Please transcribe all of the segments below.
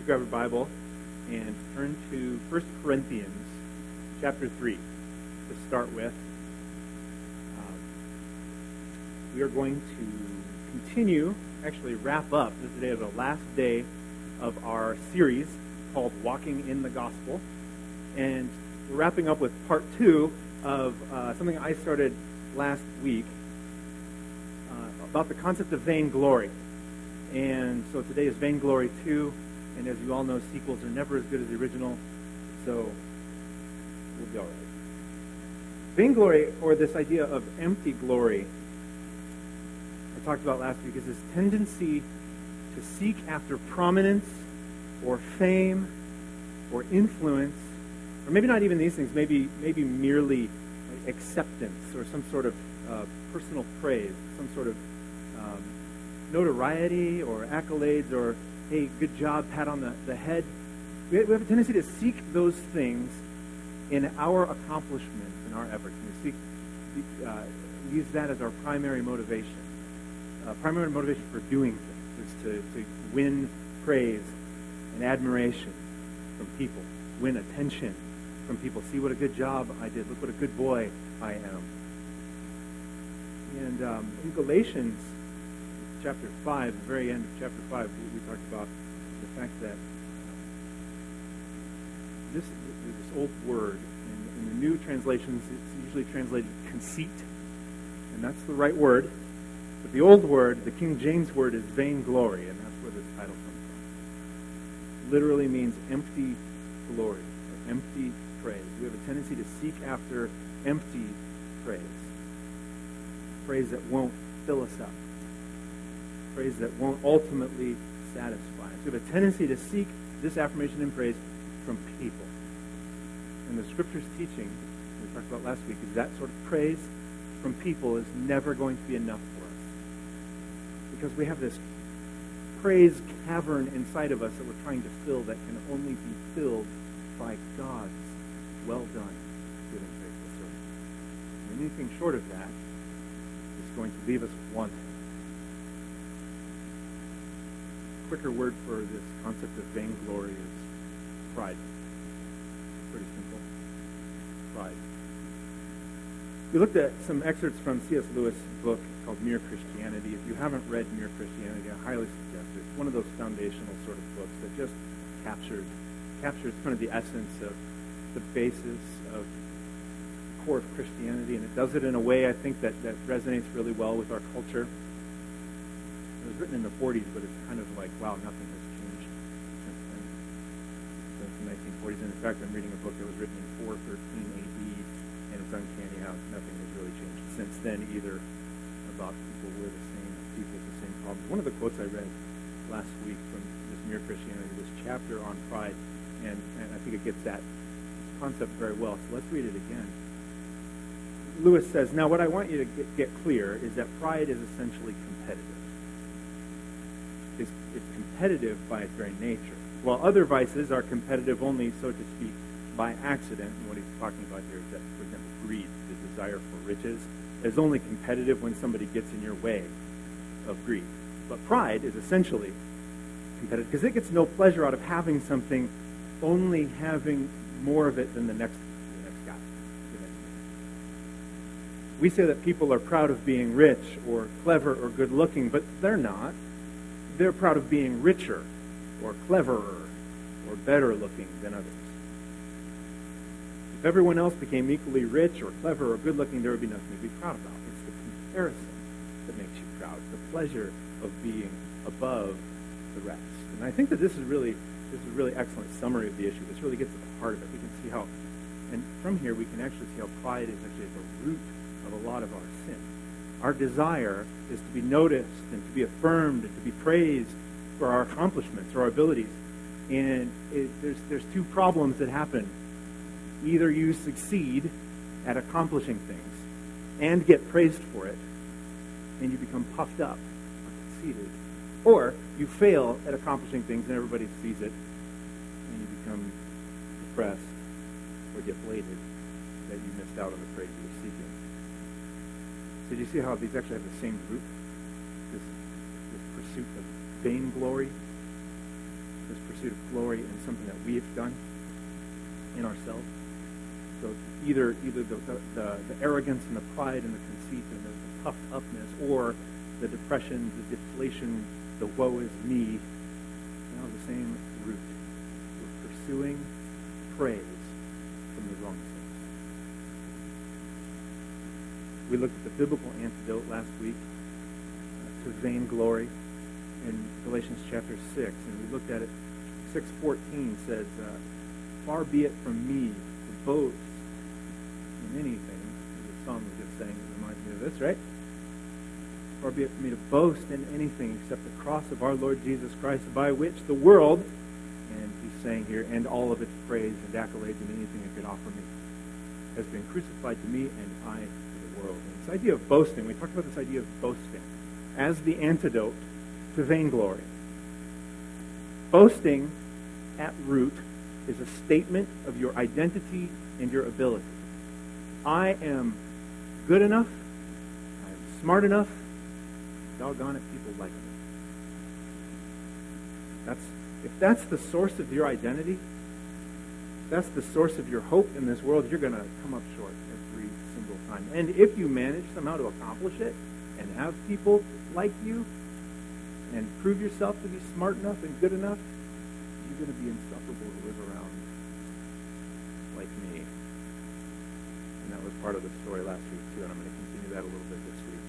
you grab a Bible and turn to 1 Corinthians chapter 3 to start with. We are going to continue, actually wrap up. This today is the last day of our series called Walking in the Gospel. And we're wrapping up with part 2 of something I started last week about the concept of vainglory. And so today is Vainglory 2, and as you all know, sequels are never as good as the original, so we'll be all right. Vainglory, or this idea of empty glory, I talked about last week, is this tendency to seek after prominence or fame or influence, or maybe not even these things, maybe merely acceptance or some sort of personal praise, some sort of notoriety or accolades or, hey, good job, pat on the head. We have a tendency to seek those things in our accomplishments, in our efforts. And we use that as our primary motivation. Primary motivation for doing things is to win praise and admiration from people, win attention from people. See what a good job I did. Look what a good boy I am. And in Galatians chapter 5, the very end of chapter 5, we talked about the fact that this old word, in the new translations, it's usually translated conceit, and that's the right word. But the old word, the King James word, is vainglory, and that's where the title comes from. It literally means empty glory, or empty praise. We have a tendency to seek after empty praise. Praise that won't fill us up. Praise that won't ultimately satisfy us. We have a tendency to seek this affirmation and praise from people. And the Scripture's teaching, we talked about last week, is that sort of praise from people is never going to be enough for us. Because we have this praise cavern inside of us that we're trying to fill that can only be filled by God's well done, good and faithful servant. And anything short of that is going to leave us wanting. Quicker word for this concept of vainglory is pride. Pretty simple. Pride. We looked at some excerpts from C.S. Lewis' book called Mere Christianity. If you haven't read Mere Christianity, I highly suggest it. It's one of those foundational sort of books that just captures kind of the essence of the basis of the core of Christianity, and it does it in a way, I think, that resonates really well with our culture. It was written in the 40s, but it's kind of like, wow, nothing has changed since the 1940s. And in fact, I'm reading a book that was written in 413 AD, and it's uncanny how nothing has really changed since then either about people were the same, people with the same problems. One of the quotes I read last week from this Mere Christianity, this chapter on pride, and I think it gets that concept very well. So let's read it again. Lewis says, now what I want you to get clear is that pride is essentially competitive. It's competitive by its very nature. While other vices are competitive only, so to speak, by accident, and what he's talking about here is that, for example, greed, the desire for riches, is only competitive when somebody gets in your way of greed. But pride is essentially competitive because it gets no pleasure out of having something, only having more of it than the next guy. We say that people are proud of being rich or clever or good looking, but they're not. They're proud of being richer or cleverer or better looking than others. If everyone else became equally rich or clever or good looking, there would be nothing to be proud about. It's the comparison that makes you proud, the pleasure of being above the rest. And I think that this is a really excellent summary of the issue. This really gets at the heart of it. We can see how, and from here we can actually see how pride is actually at the root of a lot of our sin. Our desire is to be noticed and to be affirmed and to be praised for our accomplishments or our abilities. And there's two problems that happen. Either you succeed at accomplishing things and get praised for it, and you become puffed up or conceited, or you fail at accomplishing things and everybody sees it, and you become depressed or deflated that you missed out on the praise you were seeking. So do you see how these actually have the same root? This pursuit of vainglory. this pursuit of glory in something that we have done in ourselves. So either the arrogance and the pride and the conceit and the puffed upness, or the depression, the deflation, the woe is me, now the same root. We're pursuing praise from the wrong source. We looked at the biblical antidote last week to vainglory in Galatians chapter 6, and we looked at it. 6:14 says, "Far be it from me to boast in anything." There's a song we just sang that reminds me of this, right? "Far be it from me to boast in anything except the cross of our Lord Jesus Christ, by which the world," and he's saying here, "and all of its praise and accolades and anything it could offer me, has been crucified to me, and I to the world." And this idea of boasting, we talked about this idea of boasting as the antidote to vainglory. Boasting at root is a statement of your identity and your ability. I am good enough, I am smart enough, doggone it, people like me. If that's the source of your identity, if that's the source of your hope in this world, you're going to come up short every single time. And if you manage somehow to accomplish it and have people like you and prove yourself to be smart enough and good enough, you're going to be insufferable to live around like me. And that was part of the story last week too, and I'm going to continue that a little bit this week.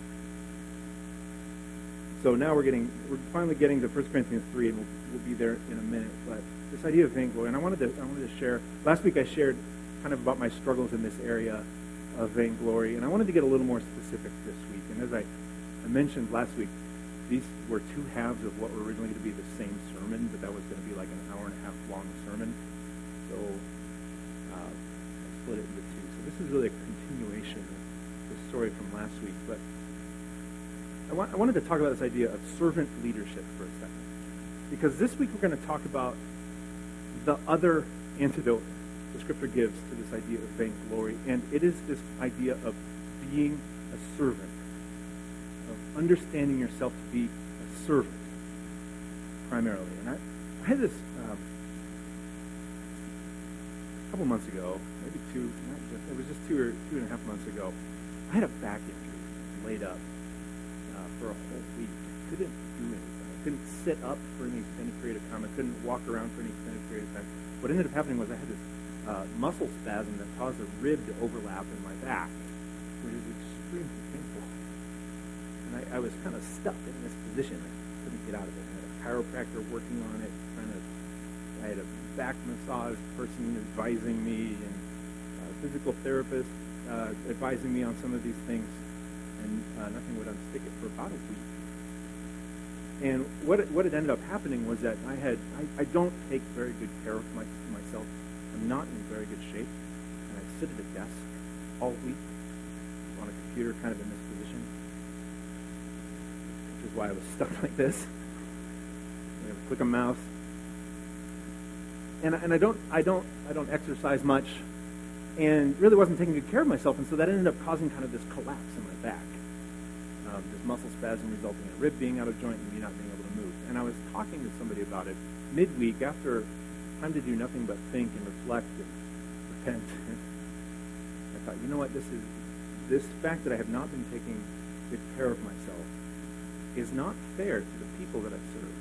So now we're finally getting to 1 Corinthians 3, and we'll be there in a minute. But this idea of vainglory, and I wanted to share. Last week I shared kind of about my struggles in this area of vainglory, and I wanted to get a little more specific this week. And as I mentioned last week, these were two halves of what were originally going to be the same sermon, but that was going to be like an hour and a half long sermon. So I split it into two. So this is really a continuation of the story from last week. But I wanted to talk about this idea of servant leadership for a second. Because this week we're going to talk about the other antidote the Scripture gives to this idea of vainglory. And it is this idea of being a servant, of understanding yourself to be a servant, primarily. And I had this a couple months ago, maybe it was just two and a half months ago. I had a back injury, laid up for a whole week. I couldn't do anything. I couldn't sit up for any extended period of time. I couldn't walk around for any extended period of time. What ended up happening was I had this muscle spasm that caused a rib to overlap in my back, which is extremely painful. And I was kind of stuck in this position. I couldn't get out of it. I had a chiropractor working on it, I had a back massage person advising me, and a physical therapist advising me on some of these things, and nothing would unstick it for about a week. And what had ended up happening was that I don't take very good care of myself. I'm not in very good shape, and I sit at a desk all week on a computer, kind of in this position, which is why I was stuck like this. I click a mouse, and I don't exercise much, and really wasn't taking good care of myself, and so that ended up causing kind of this collapse in my back. This muscle spasm resulting in a rib being out of joint and me not being able to move. And I was talking to somebody about it midweek after time to do nothing but think and reflect and repent. I thought, you know what, this fact that I have not been taking good care of myself is not fair to the people that I serve.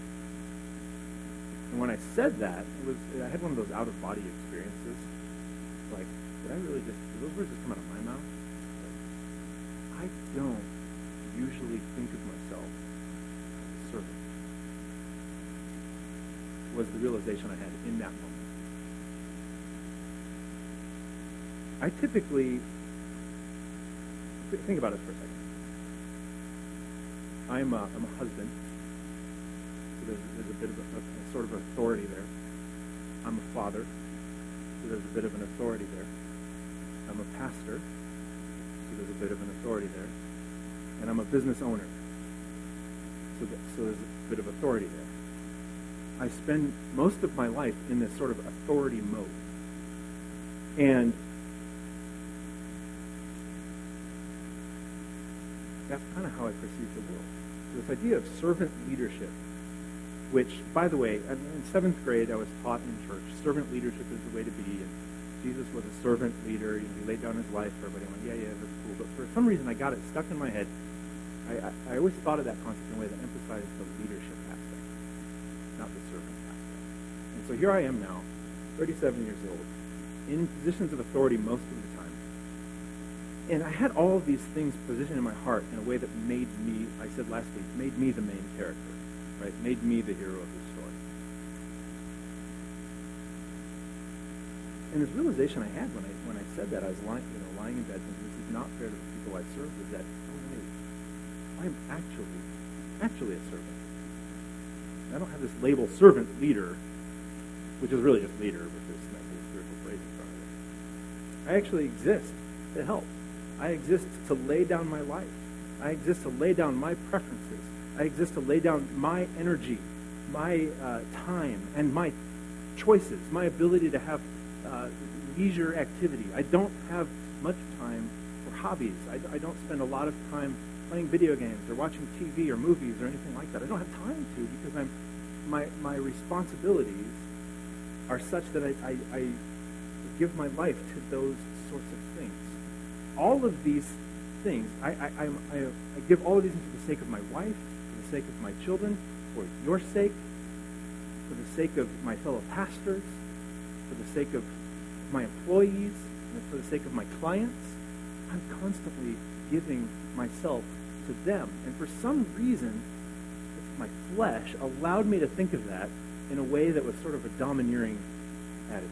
And when I said that, I had one of those out-of-body experiences. Like, did those words just come out of my mouth? I don't usually think of myself as a servant, was the realization I had in that moment. I typically, think about it for a second. I'm a husband, so there's a bit of a sort of authority there. I'm a father, so there's a bit of an authority there. I'm a pastor, so there's a bit of an authority there. And I'm a business owner, so there's a bit of authority there. I spend most of my life in this sort of authority mode. And that's kind of how I perceive the world. So this idea of servant leadership which, by the way, in 7th grade I was taught in church, servant leadership is the way to be, and Jesus was a servant leader. He laid down his life for everybody. I went, yeah, that's cool. But for some reason I got it stuck in my head. I always thought of that concept in a way that emphasized the leadership aspect, not the servant aspect. And so here I am now, 37 years old, in positions of authority most of the time. And I had all of these things positioned in my heart in a way that made me, I said last week, made me the main character, right? Made me the hero of the story. And this realization I had when I said that, I was lying in bed thinking, this is not fair to the people I serve, is that, oh wait, I'm actually a servant. And I don't have this label servant leader, which is really just leader with this nice little spiritual phrase in front of it. I actually exist to help. I exist to lay down my life. I exist to lay down my preferences. I exist to lay down my energy, my time, and my choices, my ability to have leisure activity. I don't have much time for hobbies. I don't spend a lot of time playing video games or watching TV or movies or anything like that. I don't have time to because my responsibilities are such that I give my life to those sorts of things. All of these things, I give all of these things for the sake of my wife, for the sake of my children, for your sake, for the sake of my fellow pastors, for the sake of my employees, and for the sake of my clients. I'm constantly giving myself to them. And for some reason, my flesh allowed me to think of that in a way that was sort of a domineering attitude.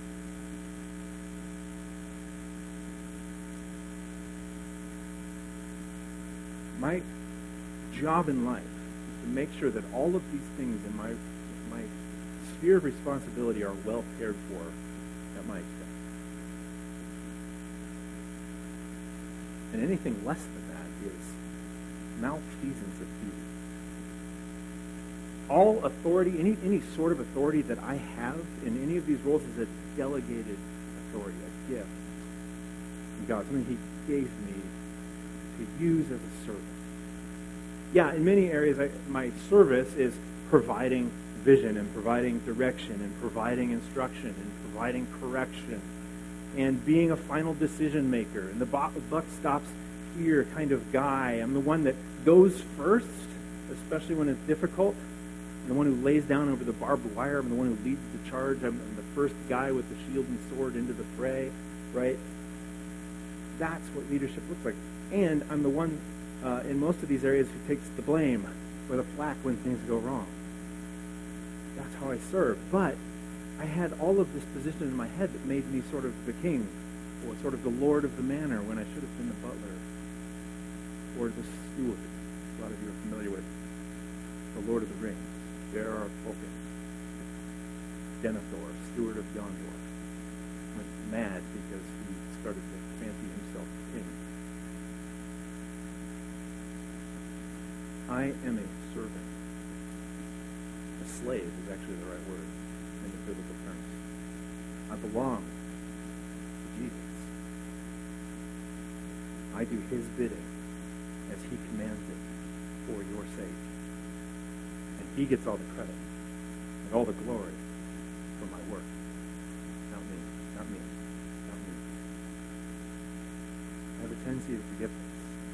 My job in life is to make sure that all of these things in my sphere of responsibility are well cared for at my expense. And anything less than that is malfeasance of duty. All authority, any sort of authority that I have in any of these roles is a delegated authority, a gift from God, something He gave me to use as a servant. Yeah, in many areas, my service is providing vision and providing direction and providing instruction and providing correction and being a final decision maker and the buck stops here kind of guy. I'm the one that goes first, especially when it's difficult. I'm the one who lays down over the barbed wire. I'm the one who leads the charge. I'm the first guy with the shield and sword into the fray, right? That's what leadership looks like. And I'm the one in most of these areas who takes the blame or the flack when things go wrong. That's how I serve. But I had all of this position in my head that made me sort of the king or sort of the lord of the manor when I should have been the butler or the steward. A lot of you are familiar with the Lord of the Rings. J.R.R. Tolkien. Denethor, steward of Gondor, went mad because he started to fancy himself king. I am a servant. A slave is actually the right word in the biblical terms. I belong to Jesus. I do His bidding as He commands it for your sake. And He gets all the credit and all the glory for my work. Not me. Not me. Not me. I have a tendency to forget this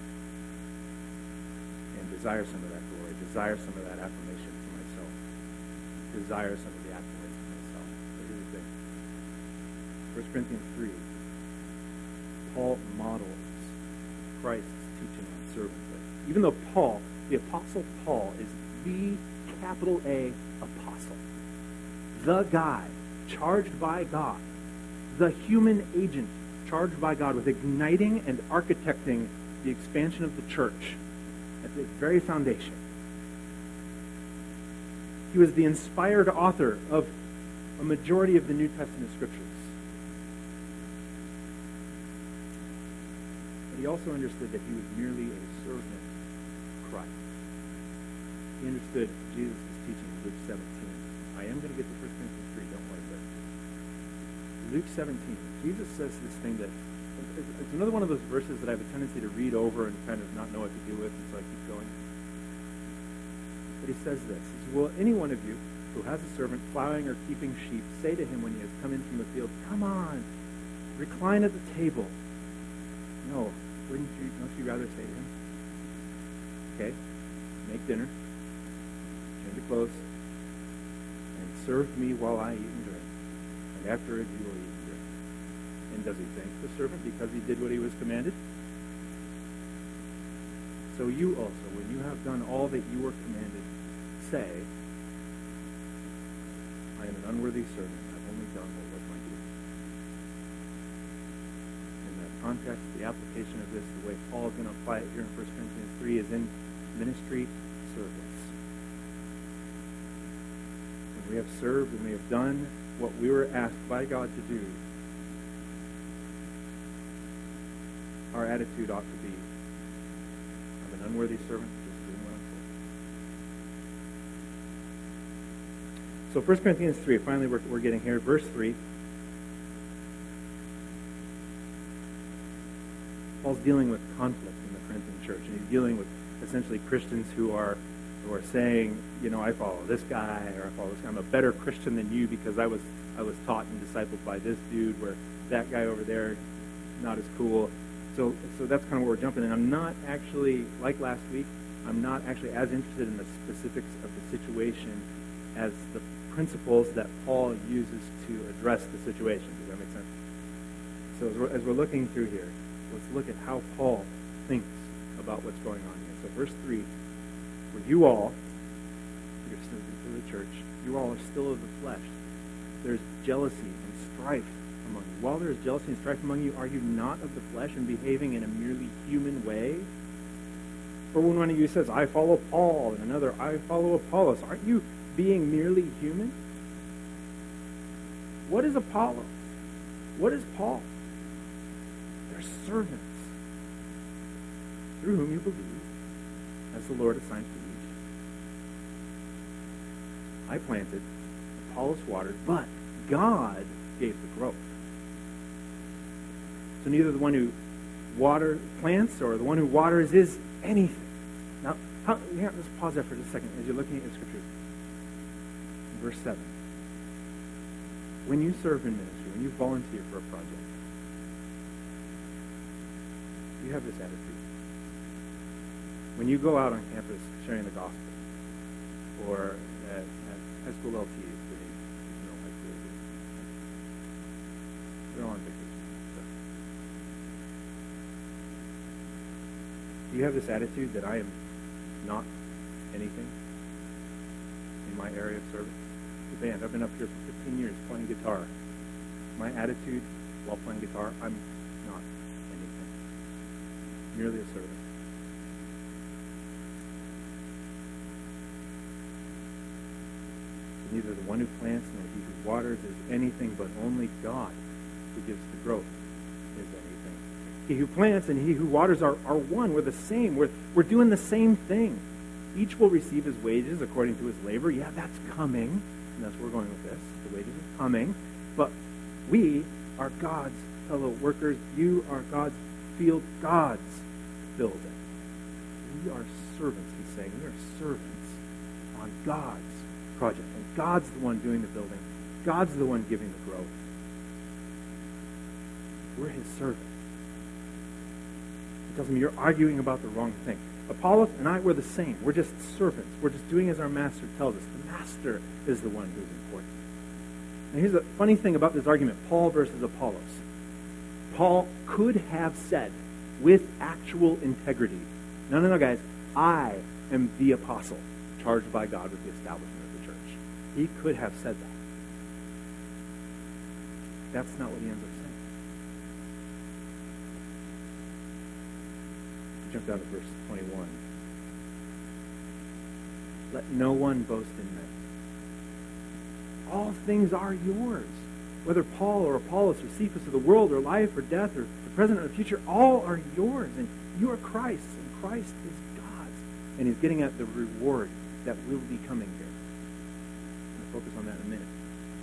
and desire some of that glory, desire some of that affirmation for myself, desire some of the accolades for myself. But here's the thing. 1 Corinthians 3, Paul models Christ's teaching on servanthood. Even though Paul, the Apostle Paul, is the capital A apostle, the guy charged by God, the human agent charged by God with igniting and architecting the expansion of the church at its very foundation. He was the inspired author of a majority of the New Testament scriptures. But he also understood that he was merely a servant of Christ. He understood Jesus' teaching in Luke 17. I am going to get to 1 Corinthians 3, don't worry about it. Luke 17, Jesus says this thing that, it's another one of those verses that I have a tendency to read over and kind of not know what to do with, and so I keep going. But he says this, he says, will any one of you who has a servant plowing or keeping sheep say to him when he has come in from the field, come on, recline at the table? No, don't you rather say to him, okay, make dinner, change your clothes, and serve me while I eat and drink, and afterwards you will eat and drink. And does he thank the servant because he did what he was commanded? So you also, when you have done all that you were commanded, say, I am an unworthy servant. I've only done what was my duty. In that context, the application of this, the way Paul is going to apply it here in 1 Corinthians 3 is in ministry service. When we have served and we have done what we were asked by God to do, our attitude ought to be, I'm an unworthy servant, just doing what I'm told. So 1 Corinthians 3, finally we're getting here, verse 3. Paul's dealing with conflict in the Corinthian church, and he's dealing with essentially Christians who are saying, I follow this guy, or I follow this guy. I'm a better Christian than you because I was taught and discipled by this dude, where that guy over there, not as cool. So that's kind of where we're jumping in. I'm not actually, like last week, I'm not actually as interested in the specifics of the situation as the principles that Paul uses to address the situation. Does that make sense? So as we're looking through here, let's look at how Paul thinks about what's going on here. So verse 3, where you all, you're still to the church, you all are still of the flesh. There's jealousy and strife among you. While there is jealousy and strife among you, are you not of the flesh and behaving in a merely human way? For when one of you says, I follow Paul, and another, I follow Apollos, aren't you being merely human? What is Apollos? What is Paul? They're servants through whom you believe, as the Lord assigned to each. I planted, Apollos watered, but God gave the growth. So neither the one who plants or the one who waters is anything. Now, let's pause there for just a second as you're looking at the scripture. In verse 7. When you serve in ministry, when you volunteer for a project, you have this attitude. When you go out on campus sharing the gospel, or at high school LT, high school, they're on vacation. Do you have this attitude that I am not anything in my area of service? The band, I've been up here for 15 years playing guitar. My attitude while playing guitar, I'm not anything. Merely a servant. So neither the one who plants nor he who waters is anything, but only God who gives the growth is anything. He who plants and he who waters are one. We're the same. We're doing the same thing. Each will receive his wages according to his labor. Yeah, that's coming. And that's where we're going with this. The wages are coming. But we are God's fellow workers. You are God's field, God's building. We are servants, he's saying. We are servants on God's project. And God's the one doing the building. God's the one giving the growth. We're his servants. He tells him, you're arguing about the wrong thing. Apollos and I, we're the same. We're just servants. We're just doing as our master tells us. The master is the one who's important. And here's the funny thing about this argument, Paul versus Apollos. Paul could have said, with actual integrity, no, guys, I am the apostle charged by God with the establishment of the church. He could have said that. That's not what he ends up saying. Jump down to verse 21. Let no one boast in men. All things are yours. Whether Paul or Apollos or Cephas of the world or life or death or the present or the future, all are yours. And you are Christ, and Christ is God's. And he's getting at the reward that will be coming here. I'll focus on that in a minute.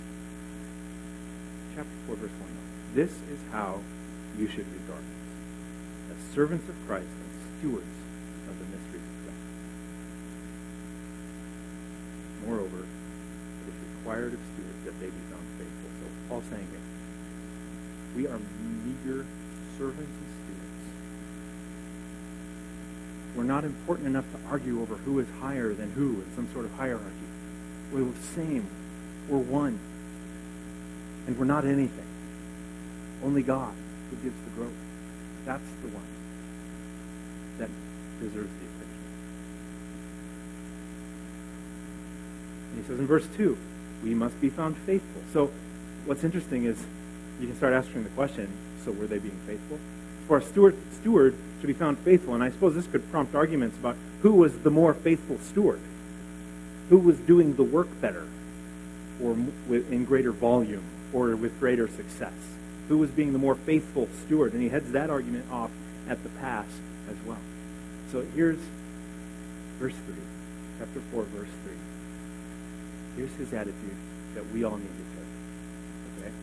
Chapter 4, verse 1. This is how you should regard us, as servants of Christ, stewards of the mysteries of God. Moreover, it is required of stewards that they be found faithful. So Paul's saying here, we are meager servants and stewards. We're not important enough to argue over who is higher than who in some sort of hierarchy. We're the same. We're one. And we're not anything. Only God who gives the growth. That's the one that deserves the attention. And he says in verse 2, we must be found faithful. So what's interesting is you can start asking the question, so were they being faithful? For a steward to be found faithful, and I suppose this could prompt arguments about who was the more faithful steward, who was doing the work better, or in greater volume, or with greater success, who was being the more faithful steward, and he heads that argument off at the pass as well. So here's verse 3, chapter 4, verse 3. Here's his attitude that we all need to take. Okay?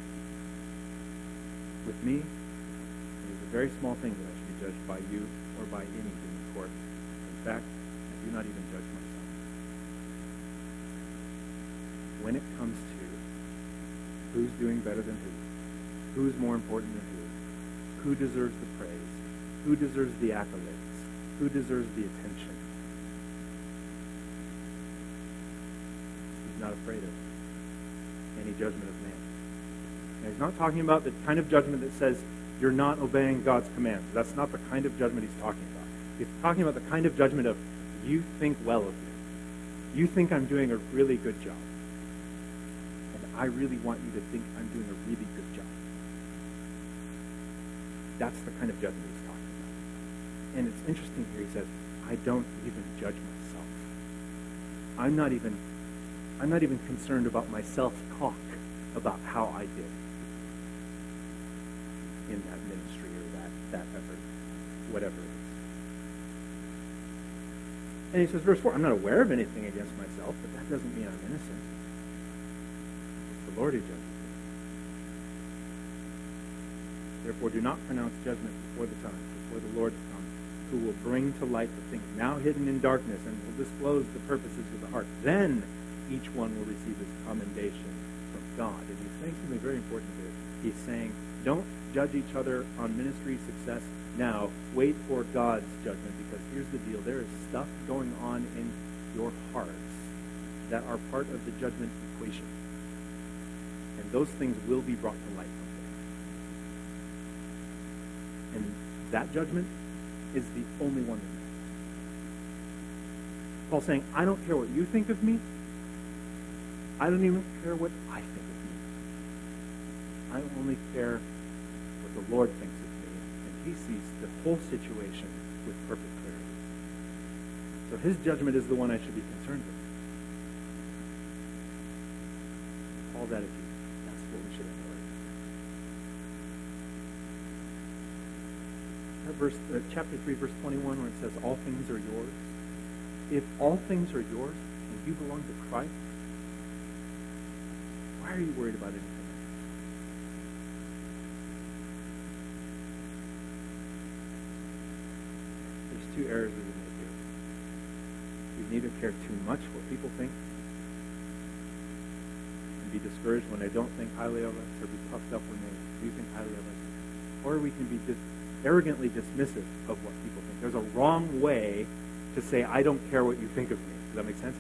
With me, it is a very small thing that I should be judged by you or by any human court. In fact, I do not even judge myself. When it comes to who's doing better than who's more important than who deserves the praise, who deserves the accolades, who deserves the attention, he's not afraid of any judgment of man. And he's not talking about the kind of judgment that says you're not obeying God's commands. That's not the kind of judgment he's talking about. He's talking about the kind of judgment of you think well of me. You think I'm doing a really good job. And I really want you to think I'm doing a really good job. That's the kind of judgment he's talking about. And it's interesting here, he says, I don't even judge myself. I'm not even concerned about my self-talk about how I did in that ministry or that effort, whatever it is. And he says, verse 4, I'm not aware of anything against myself, but that doesn't mean I'm innocent. It's the Lord who judges me. Therefore, do not pronounce judgment before the time, before the Lord comes, who will bring to light the things now hidden in darkness and will disclose the purposes of the heart. Then each one will receive his commendation from God. And he's saying something very important here. He's saying, don't judge each other on ministry success now. Wait for God's judgment, because here's the deal. There is stuff going on in your hearts that are part of the judgment equation. And those things will be brought to light someday. And that judgment is the only one that matters. Paul's saying, I don't care what you think of me. I don't even care what I think of me. I only care what the Lord thinks of me. And he sees the whole situation with perfect clarity. So his judgment is the one I should be concerned with. Paul's attitude, that's what we should emulate. Chapter 3, verse 21, where it says, all things are yours. If all things are yours and you belong to Christ, why are you worried about anything else? There's two errors we can make here. We neither care too much what people think and be discouraged when they don't think highly of us, or be puffed up when they do think highly of us. Or we can be just arrogantly dismissive of what people think. There's a wrong way to say, I don't care what you think of me. Does that make sense?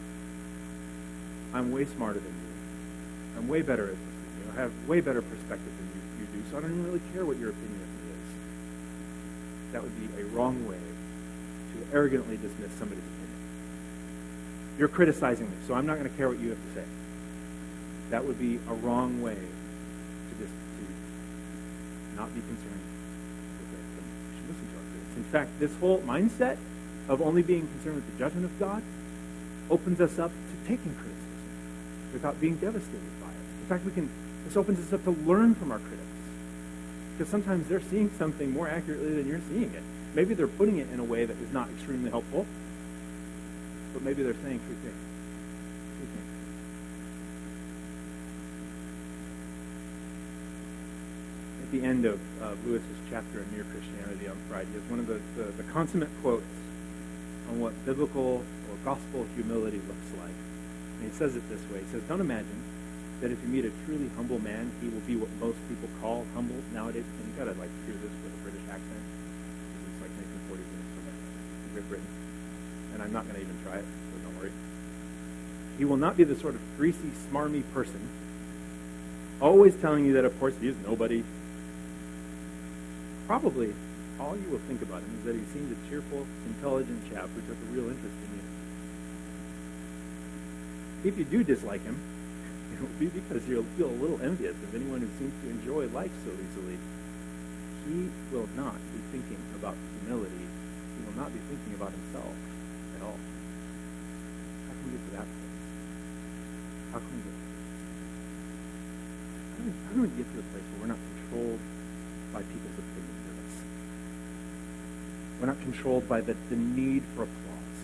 I'm way smarter than you. I'm way better at this than you. I have way better perspective than you do, so I don't even really care what your opinion of me is. That would be a wrong way to arrogantly dismiss somebody's opinion. You're criticizing me, so I'm not going to care what you have to say. That would be a wrong way to not be concerned with it. We should listen to our critics. In fact, this whole mindset of only being concerned with the judgment of God opens us up to taking criticism without being devastated by it. In fact, this opens us up to learn from our critics. Because sometimes they're seeing something more accurately than you're seeing it. Maybe they're putting it in a way that is not extremely helpful, but maybe they're saying true things. At the end of Lewis's chapter in Mere Christianity on Friday is one of the consummate quotes on what biblical or gospel humility looks like. And he says it this way. He says, don't imagine that if you meet a truly humble man, he will be what most people call humble nowadays. And you got to hear this with a British accent. It's like 1940s from Great Britain. And I'm not going to even try it, so don't worry. He will not be the sort of greasy, smarmy person, always telling you that, of course, he is nobody. Probably all you will think about him is that he seems a cheerful, intelligent chap who took a real interest in you. If you do dislike him, it will be because you'll feel a little envious of anyone who seems to enjoy life so easily. He will not be thinking about humility. He will not be thinking about himself at all. How can we get to that place? How can we get to that place? How can we get to the place where we're not controlled by people's opinions of us? We're not controlled by the need for applause.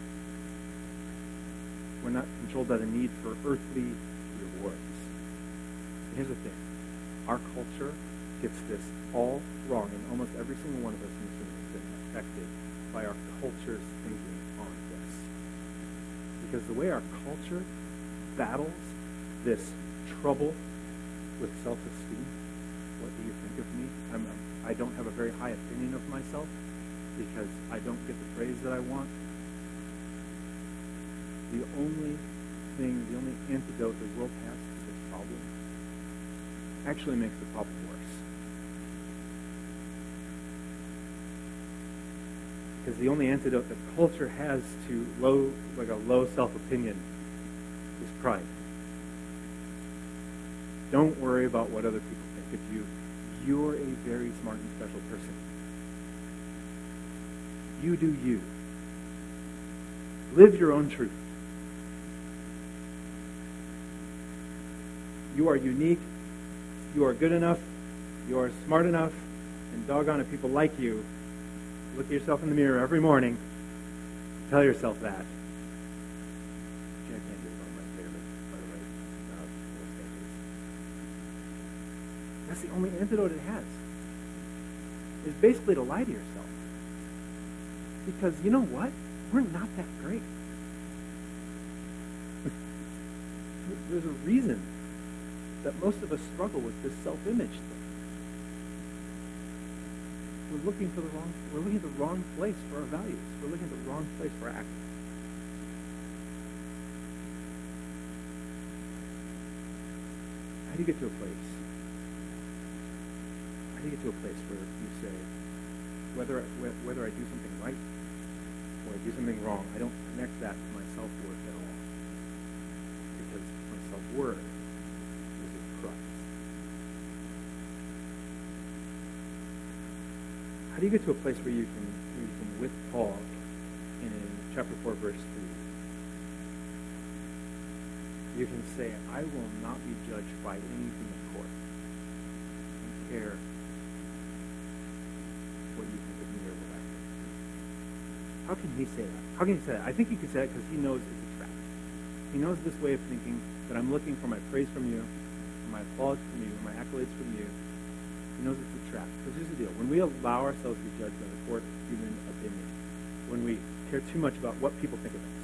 We're not controlled by the need for earthly rewards. And here's the thing. Our culture gets this all wrong, and almost every single one of us in this room has been affected by our culture's thinking on this. Because the way our culture battles this trouble with self-esteem, what do you think of me? I don't have a very high opinion of myself because I don't get the praise that I want. The only antidote the world has to this problem actually makes the problem worse. Because the only antidote that culture has to low self-opinion is pride. Don't worry about what other people think of you. You're a very smart and special person. You do you. Live your own truth. You are unique. You are good enough. You are smart enough. And doggone it, people like you. Look at yourself in the mirror every morning. Tell yourself that. Jack Andrews is one of my favorites, by the way. That's the only antidote it has. Is basically to lie to yourself. Because you know what? We're not that great. There's a reason that most of us struggle with this self-image thing. We're looking at the wrong place for our values. We're looking at the wrong place for our actions. How do you get to a place? How do you get to a place where you say, whether I do something right or I do something wrong, I don't connect that to my self-worth at all. Because my self-worth is in Christ. How do you get to a place where you can with Paul in chapter 4, verse 3, you can say, I will not be judged by anything in court. I don't care what you think of me or what I think. How can he say that? How can he say that? I think he can say that because he knows it's a trap. He knows this way of thinking, that I'm looking for my praise from you, for my applause from you, my accolades from you. He knows it's a trap. Because here's the deal. When we allow ourselves to be judged by the court of human opinion, when we care too much about what people think of us,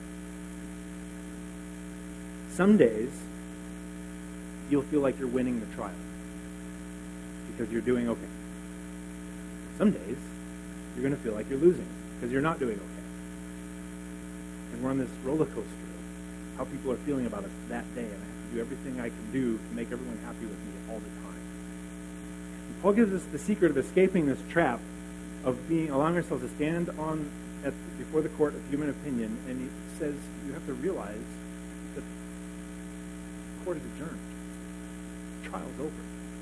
some days you'll feel like you're winning the trial because you're doing okay. Some days you're going to feel like you're losing because you're not doing okay. And we're on this roller coaster of how people are feeling about us that day, and I have to do everything I can do to make everyone happy with me all the time. And Paul gives us the secret of escaping this trap of allowing ourselves to stand before the court of human opinion, and he says you have to realize that the court is adjourned. The trial's over.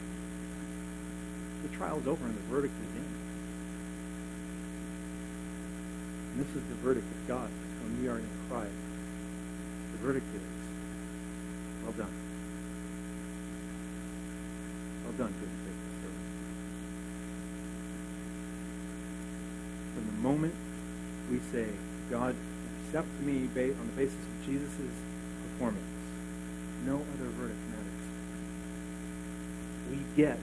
The trial's over and the verdict is in. And this is the verdict of God when we are in Christ. The verdict is, well done. Well done, good and faithful servant. From the moment we say, God, accept me on the basis of Jesus' performance, no other verdict matters. We get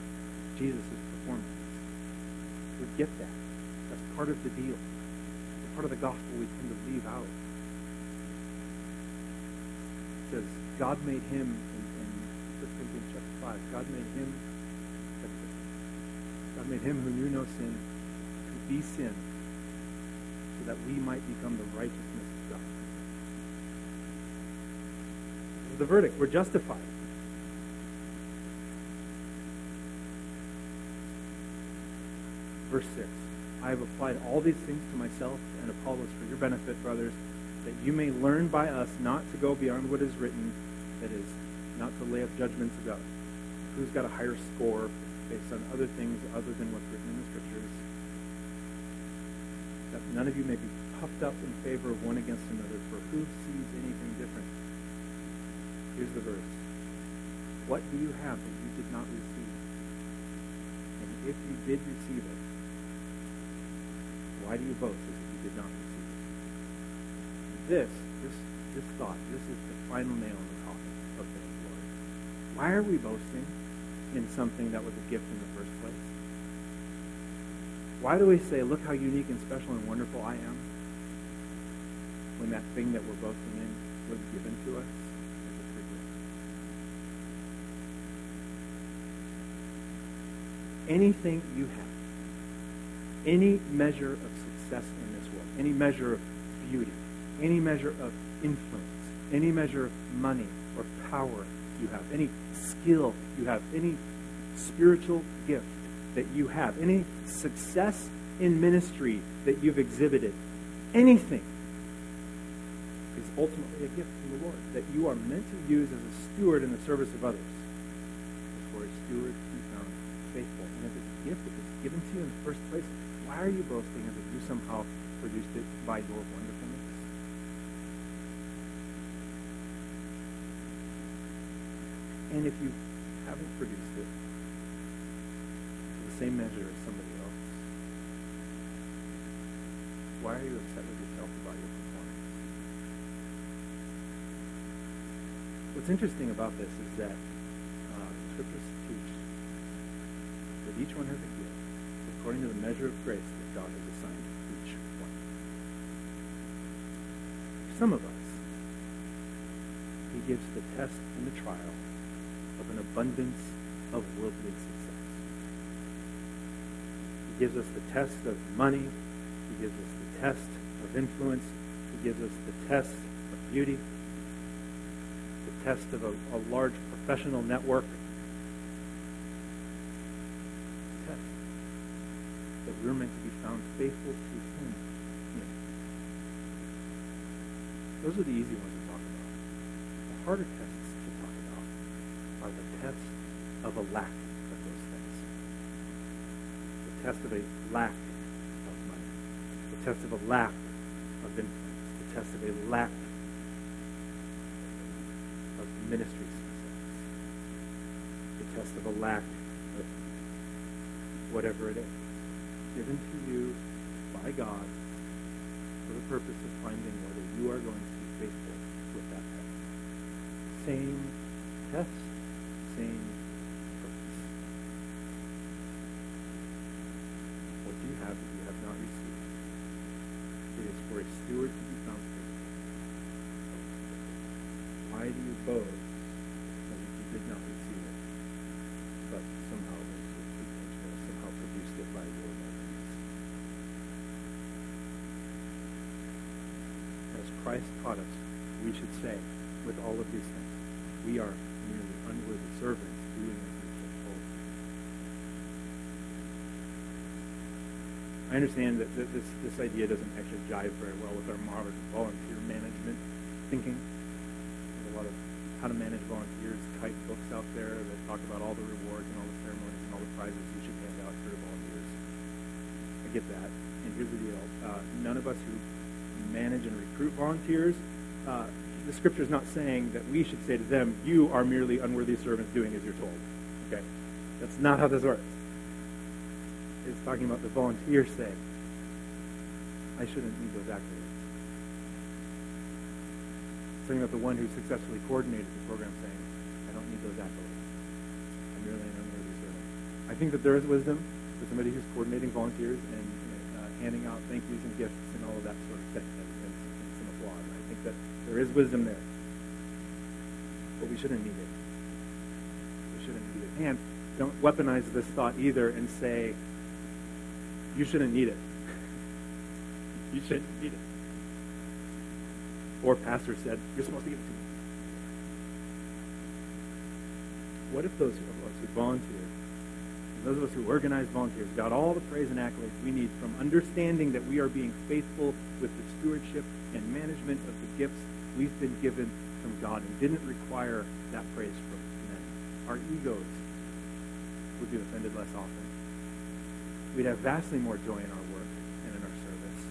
Jesus' performance. We get that. That's part of the deal. part of the gospel we tend to leave out. It says, God made him, in 1 Corinthians chapter 5, God made him who knew no sin to be sin, so that we might become the righteousness of God. This is the verdict. We're justified. Verse 6. I have applied all these things to myself and Apollos for your benefit, brothers, that you may learn by us not to go beyond what is written, that is, not to lay up judgments about who's got a higher score based on other things other than what's written in the Scriptures, that none of you may be puffed up in favor of one against another, for who sees anything different? Here's the verse. What do you have that you did not receive? And if you did receive it, why do you boast as if you did not receive it? This thought, this is the final nail in the coffin of vainglory. Why are we boasting in something that was a gift in the first place? Why do we say, look how unique and special and wonderful I am, when that thing that we're boasting in was given to us as a free gift? Anything you have, any measure of success in this world, any measure of beauty, any measure of influence, any measure of money or power you have, any skill you have, any spiritual gift that you have, any success in ministry that you've exhibited, anything is ultimately a gift from the Lord that you are meant to use as a steward in the service of others. For a steward to be found faithful. And if it's a gift that was given to you in the first place, why are you boasting as if you somehow produced it by your wonderfulness? And if you haven't produced it to the same measure as somebody else, why are you upset with yourself about your performance? What's interesting about this is that Scriptures teach that each one has a gift according to the measure of grace that God has assigned each one. For some of us, He gives the test and the trial of an abundance of worldly success. He gives us the test of money. He gives us the test of influence. He gives us the test of beauty, the test of a large professional network, the test that we're meant to be found faithful to Him in. Those are the easy ones to talk about. The harder tests to talk about are the tests of a lack of those things. The test of a lack of money. The test of a lack of influence. The test of a lack of ministry success. The test of a lack of whatever it is, given to you by God for the purpose of finding whether you are going to be faithful with that test. Same test, same purpose. What do you have that you have not received? It is for a steward to be found faithful. Why do you boast as if you did not receive it, but somehow produced it by your efforts? As Christ taught us, we should say, with all of these things, we are merely unworthy servants doing as we are told. I understand that this idea doesn't actually jive very well with our modern volunteer management thinking. There's a lot of how to manage volunteers type books out there that talk about all the rewards and all the ceremonies and all the prizes you should hand out for your volunteers. I get that. And here's the deal. None of us who manage and recruit volunteers, the Scripture is not saying that we should say to them, you are merely unworthy servants doing as you're told. Okay? That's not how this works. It's talking about the volunteer saying, I shouldn't need those accolades. It's talking about the one who successfully coordinated the program saying, I don't need those accolades. I'm merely an unworthy servant. I think that there is wisdom for somebody who's coordinating volunteers and handing out thank yous and gifts and all of that sort of thing and some applause. I think that there is wisdom there. But we shouldn't need it. We shouldn't need it. And don't weaponize this thought either and say, you shouldn't need it. You shouldn't need it. Or pastor said, you're supposed to give it to me. What if those of us who volunteer, those of us who organize volunteers, got all the praise and accolades we need from understanding that we are being faithful with the stewardship and management of the gifts we've been given from God and didn't require that praise from men? Our egos would be offended less often. We'd have vastly more joy in our work and in our service.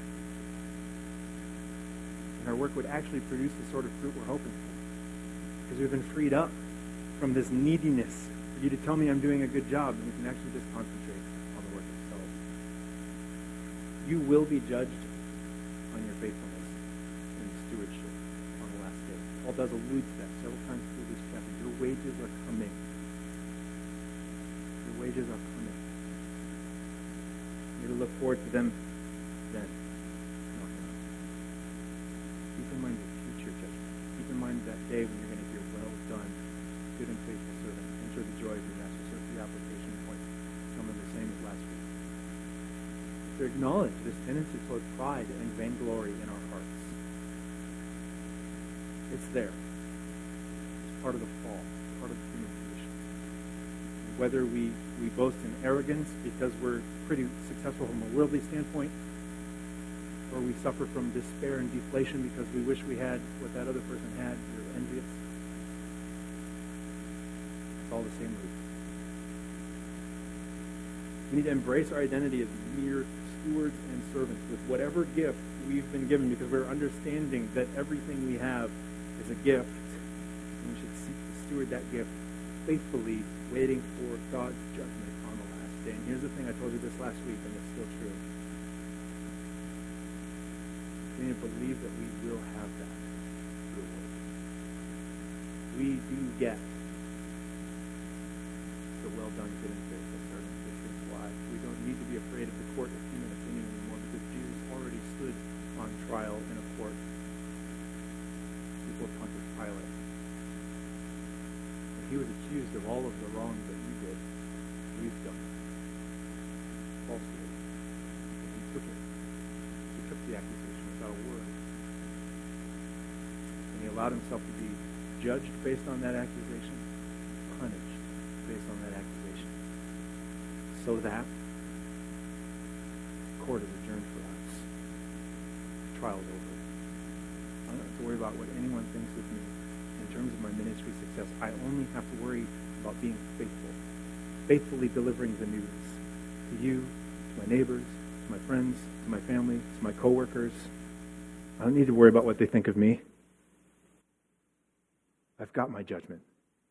And our work would actually produce the sort of fruit we're hoping for. Because we've been freed up from this neediness for you to tell me I'm doing a good job, and we can actually just concentrate on the work itself. You will be judged on your faithfulness and stewardship on the last day. Paul does allude to that several times through this chapter. Your wages are coming. Your wages are coming. You're to look forward to them then. Keep in mind the future judgment. Keep in mind that day when you're going to hear, well done, good and faithful servant. Enter the joy of your master. So the application point, some of the same as last week. To acknowledge this tendency toward pride and vainglory in our hearts. It's there. It's part of the fall. It's part of the human condition. Whether we boast in arrogance because we're pretty successful from a worldly standpoint, or we suffer from despair and deflation because we wish we had what that other person had, we're envious. It's all the same root. We need to embrace our identity as mere stewards and servants with whatever gift we've been given, because we're understanding that everything we have is a gift, and we should seek to steward that gift faithfully, waiting for God's judgment on the last day. And here's the thing, I told you this last week, and it's still true. We need to believe that we will have that reward. We do get the well done, good and faithful servant, which is why we don't need to be afraid of the court of human opinion anymore, because Jesus already stood on trial in a court before Pontius Pilate. He was accused of all of the wrong that you did, we've done, falsely. And he took it. He took the accusation without a word. And he allowed himself to be judged based on that accusation, punished based on that accusation, so that court is adjourned for us. The trial's over. I don't have to worry about what anyone thinks of me. In terms of my ministry success, I only have to worry about being faithful, faithfully delivering the news to you, to my neighbors, to my friends, to my family, to my coworkers. I don't need to worry about what they think of me. I've got my judgment.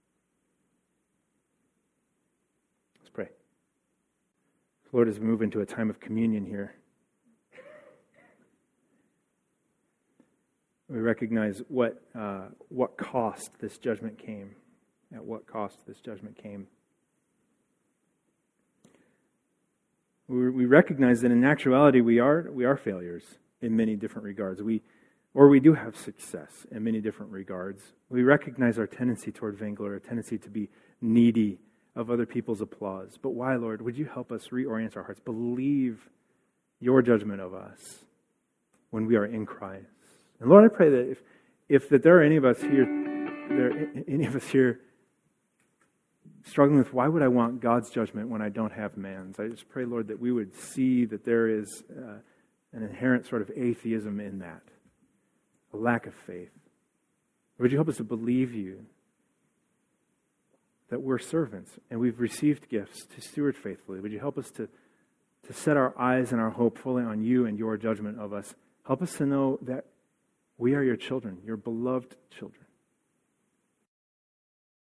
Let's pray. Lord, as we move into a time of communion here, we recognize what cost this judgment came. At what cost this judgment came. We recognize that in actuality we are failures in many different regards. We do have success in many different regards. We recognize our tendency toward vainglory, our tendency to be needy of other people's applause. But why, Lord? Would you help us reorient our hearts? Believe your judgment of us when we are in Christ. And Lord, I pray that if there are any of us here struggling with, why would I want God's judgment when I don't have man's? I just pray, Lord, that we would see that there is an inherent sort of atheism in that, a lack of faith. Would you help us to believe you, that we're servants and we've received gifts to steward faithfully? Would you help us to set our eyes and our hope fully on you and your judgment of us? Help us to know that we are your children, your beloved children.